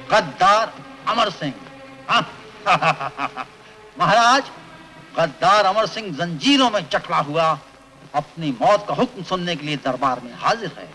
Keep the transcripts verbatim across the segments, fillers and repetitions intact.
गद्दार अमर सिंह। महाराज, गद्दार अमर सिंह जंजीरों में जकड़ा हुआ अपनी मौत का हुक्म सुनने के लिए दरबार में हाजिर है।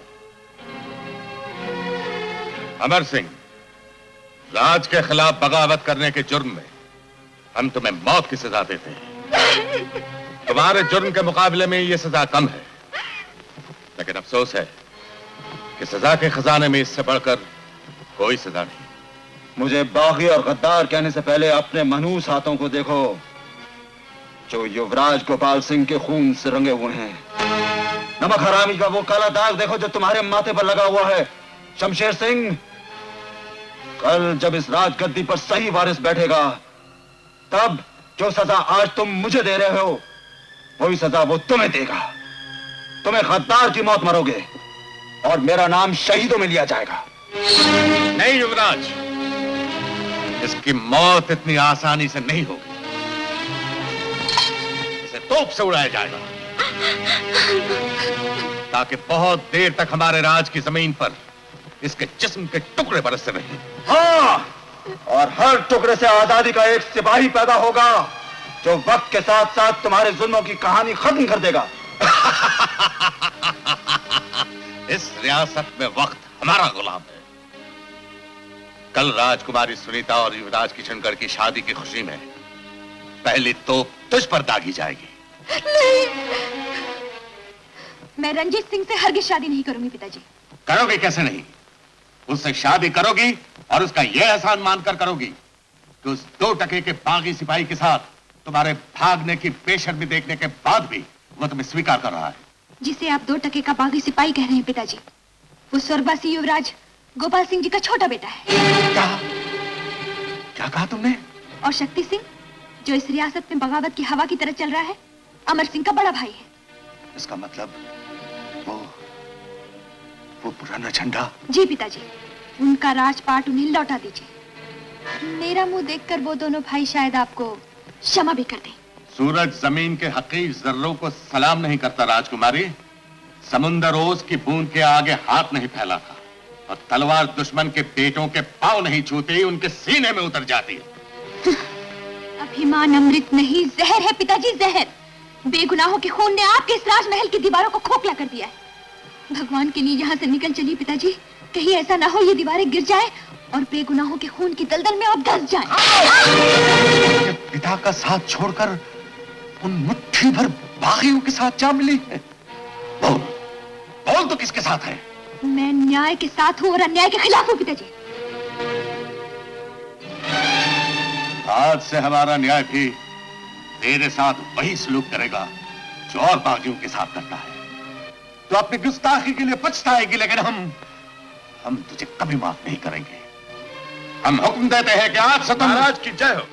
अमर सिंह, राज के खिलाफ बगावत करने के जुर्म में हम तुम्हें मौत की सजा देते हैं। तुम्हारे जुर्म के मुकाबले में यह सजा कम है, लेकिन अफसोस है कि सजा के खजाने में इससे बढ़कर कोई सजा नहीं। मुझे बागी और गद्दार कहने से पहले अपने मनहूस हाथों को देखो, जो युवराज गोपाल सिंह के खून से रंगे हुए हैं। नमक हरामी का वो काला दाग देखो जो तुम्हारे माथे पर लगा हुआ है। शमशेर सिंह, कल जब इस राज गद्दी पर सही वारिस बैठेगा, तब जो सजा आज तुम मुझे दे रहे हो, वही सजा वो तुम्हें देगा। तुम्हें गद्दार की मौत मरोगे और मेरा नाम शहीदों में लिया जाएगा। नहीं युवराज, इसकी मौत इतनी आसानी से नहीं होगी। इसे तोप से उड़ाया जाएगा ताकि बहुत देर तक हमारे राज की जमीन पर इसके जिस्म के टुकड़े बरसते रहें। हाँ, और हर टुकड़े से आजादी का एक सिपाही पैदा होगा जो वक्त के साथ साथ तुम्हारे जुल्मों की कहानी खत्म कर देगा। इस रियासत में वक्त हमारा गुलाम है। कल राजकुमारी सुनीता और युवराज किशनगढ़ की शादी की खुशी में पहली तोप तुझ पर दागी जाएगी। नहीं, मैं रंजीत सिंह से हरगिज शादी नहीं करूंगी पिताजी। करोगी कैसे नहीं? उससे शादी करोगी और उसका यह एहसान मानकर करोगी कि उस दो टके के बागी सिपाही के साथ तुम्हारे भागने की बेशर्मी देखने के बाद भी वो तुम्हें स्वीकार कर रहा है। जिसे आप दो टके का बागी सिपाही कह रहे हैं पिताजी, वो स्वर्गवासी युवराज गोपाल सिंह जी का छोटा बेटा है। क्या क्या कहा तुमने? और शक्ति सिंह, जो इस रियासत में बगावत की हवा की तरह चल रहा है, अमर सिंह का बड़ा भाई है। इसका मतलब वो वो पुराना झंडा? जी पिताजी, उनका राजपाट उन्हें लौटा दीजिए। मेरा मुंह देखकर वो दोनों भाई शायद आपको क्षमा भी कर दें। सूरज जमीन के हकीर जर्रों को सलाम नहीं करता राजकुमारी। समुंदर ओस की बूंद के आगे हाथ नहीं फैलाता और तलवार दुश्मन के बेटों के पांव नहीं छूती, उनके सीने में उतर जाती है। अभिमान अमृत नहीं, जहर है पिताजी, जहर। बेगुनाहों के खून ने आपके इस राजमहल की दीवारों को खोखला कर दिया है। भगवान के लिए यहाँ से निकल चलिए पिताजी, कहीं ऐसा ना हो ये दीवारें गिर जाए और बेगुनाहों के खून की दलदल में आप धंस जाएं। पिता का साथ छोड़कर उन मुट्ठी भर बागियों के साथ जा मिली है। बोल, बोल तो किसके साथ है? मैं न्याय के साथ हूँ और अन्याय के खिलाफ हूँ पिताजी। आज से हमारा न्याय भी तेरे साथ वही सलूक करेगा जो और बागियों के साथ करता है। तो अपनी गुस्ताखी के लिए पछताएगी, लेकिन हम हम तुझे कभी माफ नहीं करेंगे। हम हुक्म देते हैं कि आज से तुम... महाराज की जय हो।